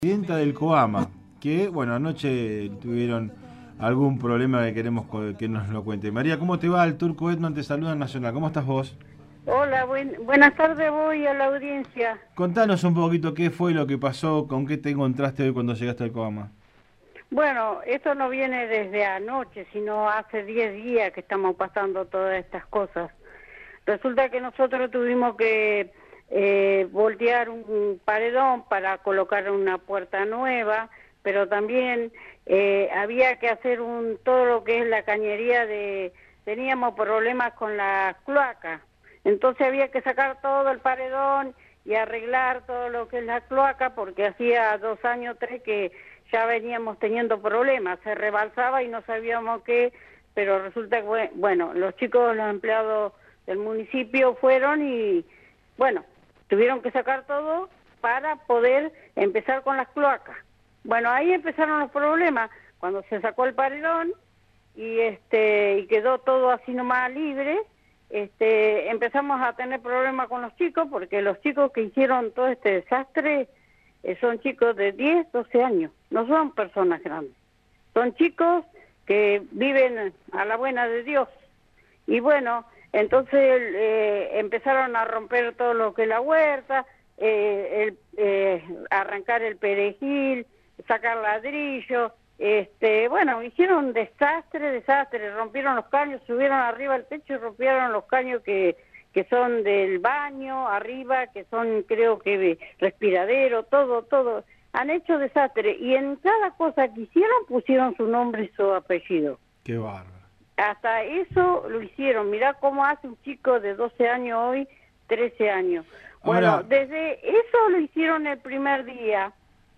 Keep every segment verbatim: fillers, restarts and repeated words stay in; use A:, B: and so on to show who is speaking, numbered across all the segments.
A: Presidenta del COAMA, que bueno, anoche tuvieron algún problema que queremos co- que nos lo cuente. María, ¿cómo te va? El Turco Edman te saluda en Nacional. ¿Cómo estás vos?
B: Hola, buen, buenas tardes voy a la audiencia.
A: Contanos un poquito qué fue lo que pasó, con qué te encontraste hoy cuando llegaste al COAMA.
B: Bueno, esto no viene desde anoche, sino hace diez días que estamos pasando todas estas cosas. Resulta que nosotros tuvimos que eh, voltear un paredón para colocar una puerta nueva, pero también eh, había que hacer un todo lo que es la cañería de... Teníamos problemas con la cloaca, entonces había que sacar todo el paredón y arreglar todo lo que es la cloaca, porque hacía dos años, tres que ya veníamos teniendo problemas, se rebalsaba y no sabíamos qué, pero resulta que, bueno, los chicos, los empleados del municipio fueron y, bueno, tuvieron que sacar todo para poder empezar con las cloacas. Bueno, ahí empezaron los problemas, cuando se sacó el paredón y este y quedó todo así nomás libre. Este, empezamos a tener problemas con los chicos, porque los chicos que hicieron todo este desastre eh, son chicos de diez, doce años, no son personas grandes, son chicos que viven a la buena de Dios. Y bueno, entonces eh, empezaron a romper todo lo que es la huerta, eh, el, eh, arrancar el perejil, sacar ladrillo, este, bueno, hicieron un desastre, desastre, rompieron los caños, subieron arriba al techo y rompieron los caños que, que son del baño, arriba, que son creo que respiradero, todo, todo. Han hecho desastre y en cada cosa que hicieron pusieron su nombre y su apellido.
A: Qué bárbaro.
B: Hasta eso lo hicieron. Mirá cómo hace un chico de doce años hoy, trece años. Bueno,
A: Ahora,
B: desde eso lo hicieron el primer día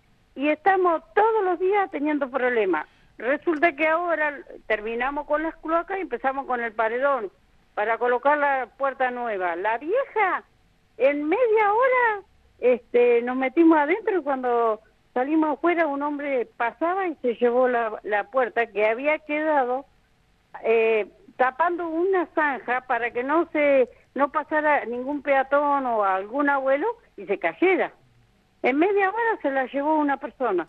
B: y estamos todos los días teniendo problemas. Resulta que ahora terminamos con las cloacas y empezamos con el paredón para colocar la puerta nueva. La vieja, en media hora este, nos metimos adentro y cuando salimos afuera un hombre pasaba y se llevó la, la puerta que había quedado eh, tapando una zanja para que no se no pasara ningún peatón o algún abuelo y se cayera. En media hora se la llevó una persona,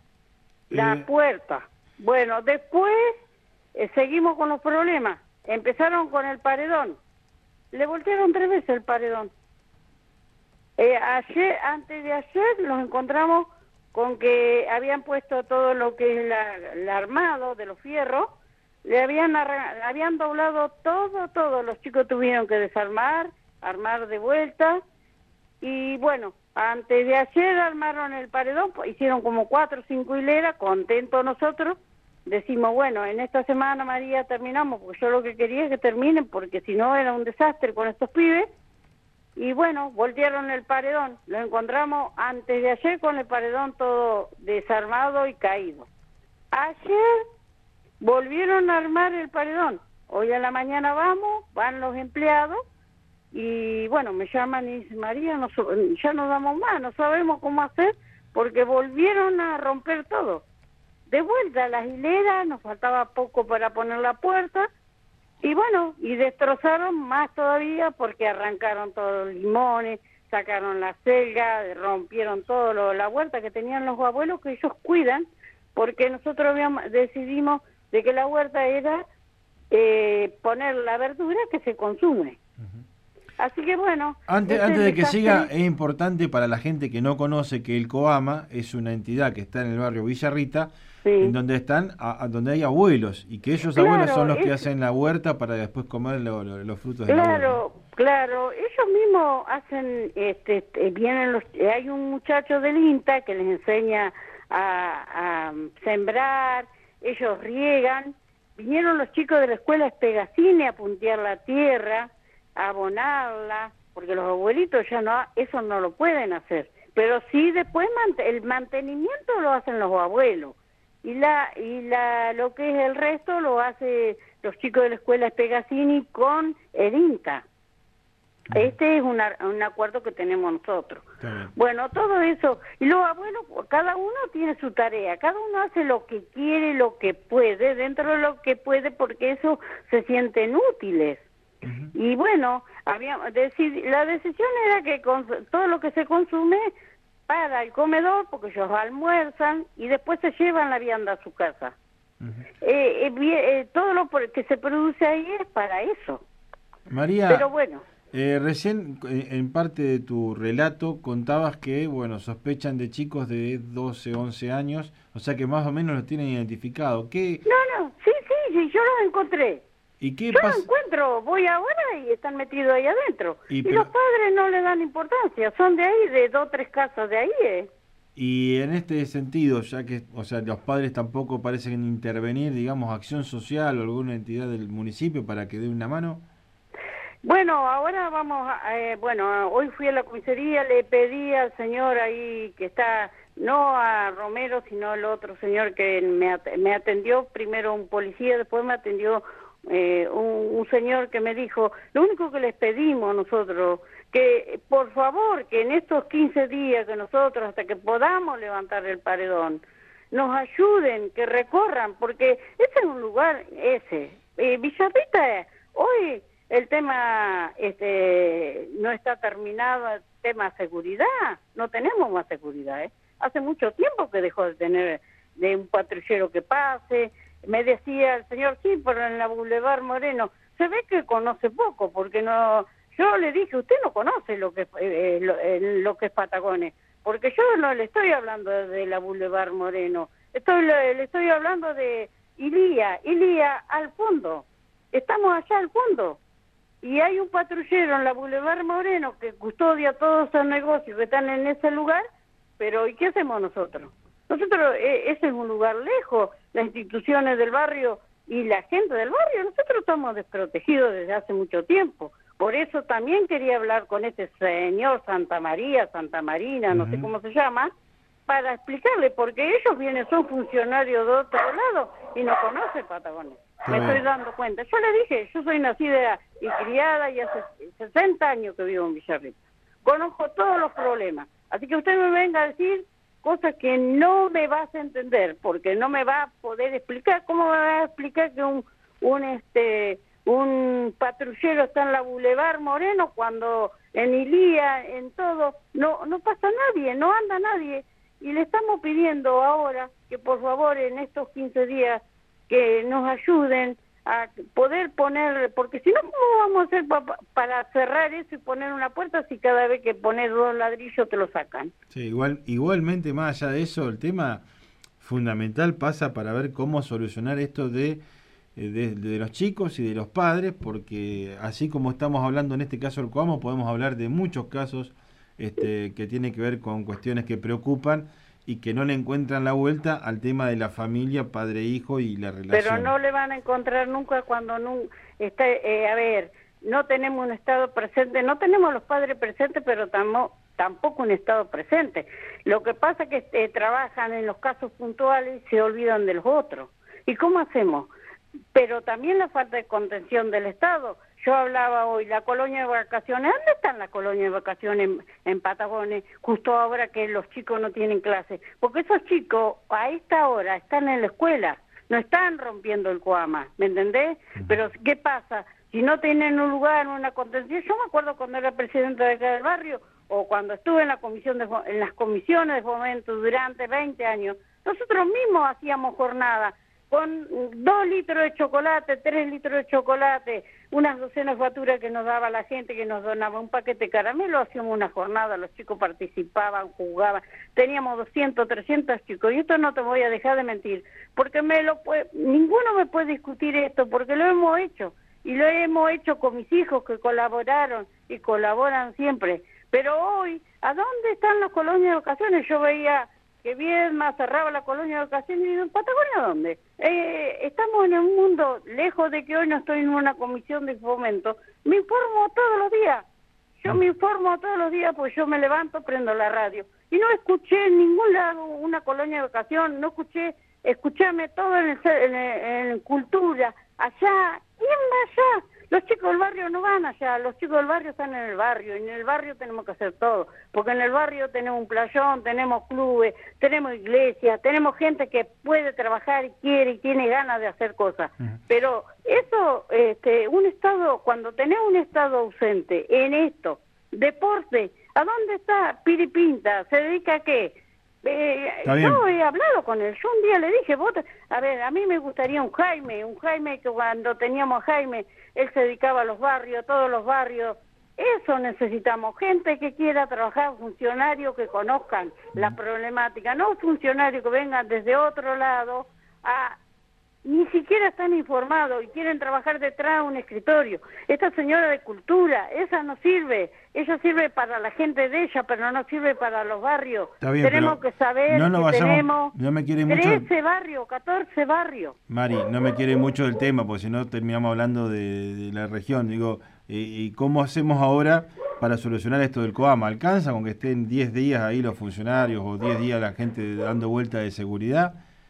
B: la
A: eh,
B: puerta. Bueno, después eh, seguimos con los problemas. Empezaron con el paredón. Le voltearon tres veces el paredón. Eh, ayer, antes de ayer, nos encontramos con que habían puesto todo lo que es la, el armado de los fierros, le habían arra- habían doblado todo, todo. Los chicos tuvieron que desarmar, armar de vuelta. Y bueno, antes de ayer armaron el paredón, pues, hicieron como cuatro o cinco hileras, contentos nosotros. Decimos, bueno, en esta semana, María, terminamos, porque yo lo que quería es que terminen, porque si no era un desastre con estos pibes. Y bueno, voltearon el paredón. Lo encontramos antes de ayer con el paredón todo desarmado y caído. Ayer volvieron a armar el paredón. Hoy a la mañana vamos, van los empleados y bueno, me llaman y dicen, María, no, ya no damos más, no sabemos cómo hacer porque volvieron a romper todo. De vuelta a las hileras, nos faltaba poco para poner la puerta y bueno, y destrozaron más todavía porque arrancaron todos los limones, sacaron la selga, rompieron todo lo, la huerta que tenían los abuelos que ellos cuidan, porque nosotros habíamos, decidimos de que la huerta era eh, poner la verdura que se consume. Así que bueno,
A: antes,
B: este
A: antes de que siga,
B: desastre,
A: es importante para la gente que no conoce que el COAMA es una entidad que está en el barrio Villarrita, en
B: sí,
A: donde están, a, a donde hay abuelos, y que ellos abuelos son
B: claro,
A: los que
B: es,
A: hacen la huerta para después comer lo- lo- los frutos de la huerta.
B: claro, claro, ellos mismos hacen, este, este, vienen los, hay un muchacho del INTA que les enseña a, a sembrar, ellos riegan, vinieron los chicos de la escuela Espegacine a puntear la tierra, a abonarla, porque los abuelitos ya no, eso no lo pueden hacer, pero sí después el mantenimiento lo hacen los abuelos. Y la y la lo que es el resto lo hace los chicos de la escuela Espegacini con el INTA. Este es una, un acuerdo que tenemos nosotros.
A: Está bien.
B: Bueno, todo eso. Y los abuelos, cada uno tiene su tarea, cada uno hace lo que quiere, lo que puede, dentro de lo que puede, porque eso se sienten útiles.
A: Ujú.
B: Y bueno, había, decid, la decisión era que con, todo lo que se consume para el comedor, porque ellos almuerzan y después se llevan la vianda a su casa. Uh-huh. eh, eh, eh, todo lo que se produce ahí es para eso.
A: María,
B: pero bueno.
A: Eh, recién, en parte de tu relato, contabas que, bueno, sospechan de chicos de doce, once años, o sea que más o menos los tienen identificado. ¿Qué?
B: No, no, sí, sí, sí, yo los encontré.
A: ¿Y qué
B: yo
A: pasa?
B: los encuentro, voy ahora y están metidos ahí adentro.
A: Y,
B: y
A: pero...
B: los padres no le dan importancia, son de ahí, de dos, tres casas de ahí. Eh.
A: Y en este sentido, ya que, o sea, los padres tampoco parecen intervenir, digamos, acción social o alguna entidad del municipio para que dé una mano.
B: Bueno, ahora vamos, a, eh, bueno, hoy fui a la comisaría, le pedí al señor ahí que está, no a Romero, sino al otro señor que me, me atendió, primero un policía, después me atendió eh, un, un señor que me dijo, lo único que les pedimos nosotros, que por favor, que en estos quince días que nosotros, hasta que podamos levantar el paredón, nos ayuden, que recorran, porque ese es un lugar, ese, eh, Villarrita, hoy... El tema este no está terminado, el tema seguridad, no tenemos más seguridad, ¿eh? Hace mucho tiempo que dejó de tener de un patrullero que pase. Me decía el señor, sí, pero en la Boulevard Moreno, se ve que conoce poco, porque no, yo le dije, usted no conoce lo que, eh, lo, eh, lo que es Patagones, porque yo no le estoy hablando de la Boulevard Moreno, estoy le, le estoy hablando de Ilía, Ilía al fondo, estamos allá al fondo. Y hay un patrullero en la Boulevard Moreno que custodia todos esos negocios que están en ese lugar, pero ¿y qué hacemos nosotros? Nosotros, eh, ese es un lugar lejos, las instituciones del barrio y la gente del barrio, nosotros estamos desprotegidos desde hace mucho tiempo. Por eso también quería hablar con este señor Santa María, Santa Marina, uh-huh. no sé cómo se llama, para explicarle, porque ellos vienen, son funcionarios de otro lado y no conocen Patagones. Me estoy dando cuenta. Yo le dije, yo soy nacida y criada y hace sesenta años que vivo en Villarrita. Conozco todos los problemas. Así que usted me venga a decir cosas que no me vas a entender, porque no me va a poder explicar. ¿Cómo me va a explicar que un un este un patrullero está en la Boulevard Moreno cuando en Ilía, en todo, no no pasa nadie, no anda nadie? Y le estamos pidiendo ahora que por favor en estos quince días que nos ayuden a poder poner, porque si no, ¿cómo vamos a hacer pa, para cerrar eso y poner una puerta si cada vez que pones dos ladrillos te lo sacan?
A: Sí, igual, igualmente más allá de eso, el tema fundamental pasa para ver cómo solucionar esto de, de, de los chicos y de los padres, porque así como estamos hablando en este caso del Coamo, podemos hablar de muchos casos este, que tienen que ver con cuestiones que preocupan y que no le encuentran la vuelta al tema de la familia, padre-hijo y la relación.
B: Pero no le van a encontrar nunca cuando no está, eh, a ver, no tenemos un Estado presente, no tenemos los padres presentes, pero tamo, tampoco un Estado presente. Lo que pasa es que eh, trabajan en los casos puntuales y se olvidan de los otros. ¿Y cómo hacemos? Pero también la falta de contención del Estado. Yo hablaba hoy, la colonia de vacaciones, ¿dónde están las colonias de vacaciones en, en Patagones, justo ahora que los chicos no tienen clase? Porque esos chicos a esta hora están en la escuela, no están rompiendo el Coama, ¿me entendés? Pero ¿qué pasa? Si no tienen un lugar, una contención, yo me acuerdo cuando era presidenta de acá del barrio, o cuando estuve en la comisión de, en las comisiones de fomento durante veinte años, nosotros mismos hacíamos jornada, con dos litros de chocolate, tres litros de chocolate, unas docenas de facturas que nos daba la gente, que nos donaba un paquete de caramelo, hacíamos una jornada, los chicos participaban, jugaban, teníamos doscientos, trescientos chicos, y esto no te voy a dejar de mentir, porque me lo puede, ninguno me puede discutir esto, porque lo hemos hecho, y lo hemos hecho con mis hijos que colaboraron y colaboran siempre, pero hoy, ¿a dónde están las colonias de vacaciones? Yo veía que Viedma cerraba la colonia de vacaciones y digo, ¿en Patagonia dónde? Eh, estamos en un mundo, lejos de que hoy no estoy en una comisión de fomento, me informo todos los días, yo me informo todos los días porque yo me levanto, prendo la radio, y no escuché en ningún lado una colonia de vacación, no escuché, escuchame todo en, el, en, el, en cultura, allá, ¿quién va allá? Los chicos del barrio no van allá, los chicos del barrio están en el barrio, y en el barrio tenemos que hacer todo, porque en el barrio tenemos un playón, tenemos clubes, tenemos iglesias, tenemos gente que puede trabajar y quiere y tiene ganas de hacer cosas. Uh-huh. Pero eso, este, un Estado, cuando tenés un Estado ausente en esto, deporte, ¿A dónde está Piripinta? ¿Se dedica a qué? Eh, yo he hablado con él. Yo un día le dije, vos, a ver, a mí me gustaría un Jaime, un Jaime que cuando teníamos a Jaime, él se dedicaba a los barrios, todos los barrios. Eso necesitamos, gente que quiera trabajar, funcionarios que conozcan la problemática, no funcionarios que vengan desde otro lado a... Ni siquiera están informados y quieren trabajar detrás de un escritorio. Esta señora de cultura, esa no sirve. Ella sirve para la gente de ella, pero no sirve para los barrios.
A: Está bien,
B: tenemos que saber
A: no nos
B: que
A: basamos,
B: tenemos
A: no me quiere mucho
B: trece barrios, catorce barrios.
A: Mari, no me quiere mucho el tema, porque si no terminamos hablando de, de la región. Digo, ¿y cómo hacemos ahora para solucionar esto del COAMA? ¿Alcanza con que estén diez días ahí los funcionarios o diez días la gente dando vuelta de seguridad?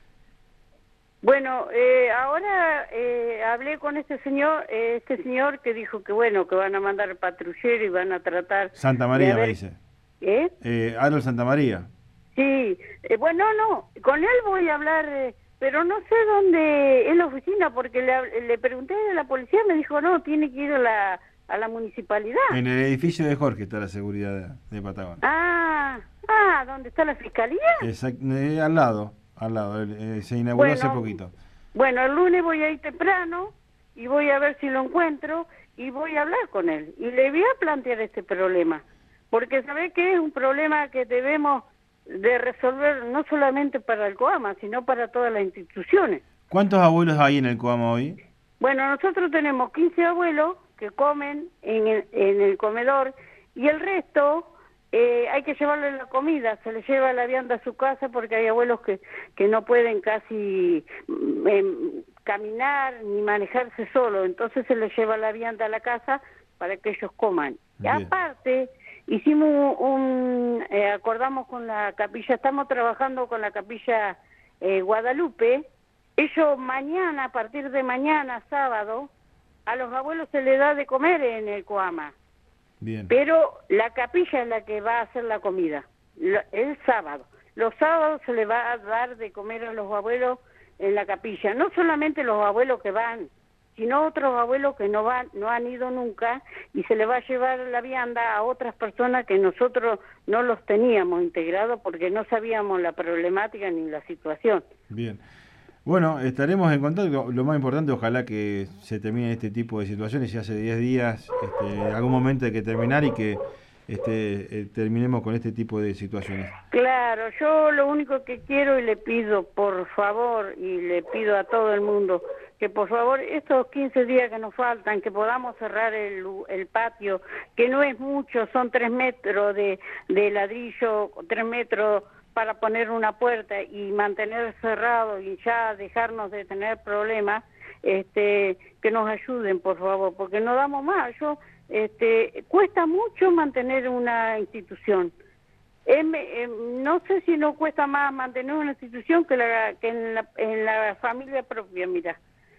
B: Bueno, eh, ahora eh, hablé con este señor, eh, este señor que dijo que bueno, que van a mandar patrullero y van a tratar...
A: Santa María
B: ver,
A: me dice.
B: ¿Eh?
A: Eh, Harold Santa María.
B: Sí, eh, bueno, no, con él voy a hablar, eh, pero no sé dónde es la oficina, porque le, le pregunté de la policía, me dijo, no, tiene que ir a la, a la municipalidad.
A: En el edificio de Jorge está la seguridad de, de Patagonia.
B: Ah, ah, ¿dónde está la fiscalía?
A: Exact, eh, al lado. Al lado, eh, se inauguró
B: bueno,
A: hace poquito.
B: Bueno, el lunes voy a ir temprano y voy a ver si lo encuentro y voy a hablar con él. Y le voy a plantear este problema, porque sabe que es un problema que debemos de resolver no solamente para el COAMA, sino para todas las instituciones.
A: ¿Cuántos abuelos hay en el COAMA hoy?
B: Bueno, nosotros tenemos quince abuelos que comen en el, en el comedor y el resto... Eh, hay que llevarle la comida, se le lleva la vianda a su casa porque hay abuelos que, que no pueden casi eh, caminar ni manejarse solo, entonces se les lleva la vianda a la casa para que ellos coman. Y aparte, hicimos un, eh, acordamos con la capilla, estamos trabajando con la capilla eh, Guadalupe, ellos mañana, a partir de mañana, sábado, a los abuelos se les da de comer en el COAMA.
A: Bien.
B: Pero la capilla es la que va a hacer la comida, el sábado. Los sábados se le va a dar de comer a los abuelos en la capilla. No solamente los abuelos que van, sino otros abuelos que no van, no han ido nunca, y se le va a llevar la vianda a otras personas que nosotros no los teníamos integrados porque no sabíamos la problemática ni la situación.
A: Bien. Bueno, estaremos en contacto. Lo más importante, ojalá que se termine este tipo de situaciones. Si hace diez días, este, en algún momento hay que terminar y que este, eh, terminemos con este tipo de situaciones.
B: Claro, yo lo único que quiero y le pido, por favor, y le pido a todo el mundo, que por favor estos quince días que nos faltan, que podamos cerrar el, el patio, que no es mucho, son tres metros de, de ladrillo, tres metros... para poner una puerta y mantener cerrado y ya dejarnos de tener problemas, este, que nos ayuden, por favor, porque no damos más. Yo, este, cuesta mucho mantener una institución. Eh, eh, no sé si no cuesta más mantener una institución que, la, que en, la, en la familia propia, mira.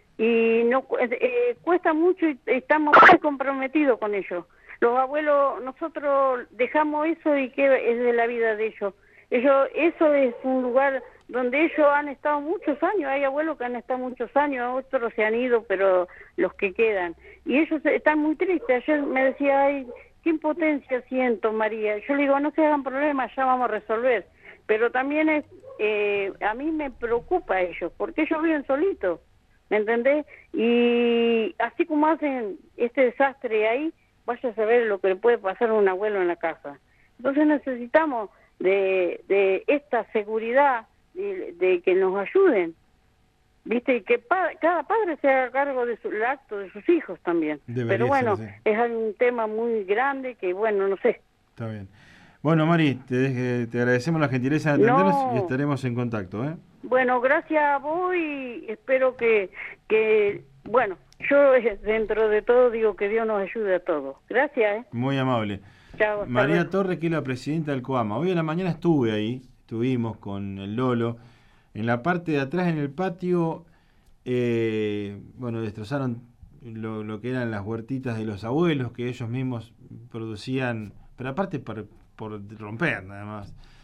B: Y no eh, cuesta mucho y estamos muy comprometidos con ellos. Los abuelos, nosotros dejamos eso y que es de la vida de ellos. Ellos, eso es un lugar donde ellos han estado muchos años, hay abuelos que han estado muchos años, otros se han ido, pero los que quedan. Y ellos están muy tristes. Ayer me decía, ay, qué impotencia siento, María. Yo le digo, no se hagan problemas, ya vamos a resolver. Pero también es, eh, a mí me preocupa ellos, porque ellos viven solitos, ¿me entendés? Y así como hacen este desastre ahí, vaya a saber lo que le puede pasar a un abuelo en la casa. Entonces necesitamos... De, de esta seguridad, de, de que nos ayuden, viste, y que pa, cada padre se haga cargo de su, el acto de sus hijos también. Debería Pero bueno, ser, sí. Es un tema muy grande que, bueno, no sé.
A: Está bien. Bueno, Mari, te, te agradecemos la gentileza de atendernos no. y estaremos en contacto, ¿eh?
B: Bueno, gracias a vos y espero que, que, bueno, yo dentro de todo digo que Dios nos ayude a todos. Gracias, ¿eh?
A: Muy amable.
B: Chao,
A: María
B: luego.
A: Torres, que es la presidenta del COAMA. Hoy en la mañana estuve ahí, estuvimos con el Lolo. En la parte de atrás, en el patio, eh, bueno, destrozaron lo, lo que eran las huertitas de los abuelos, que ellos mismos producían, pero aparte por, por romper nada más.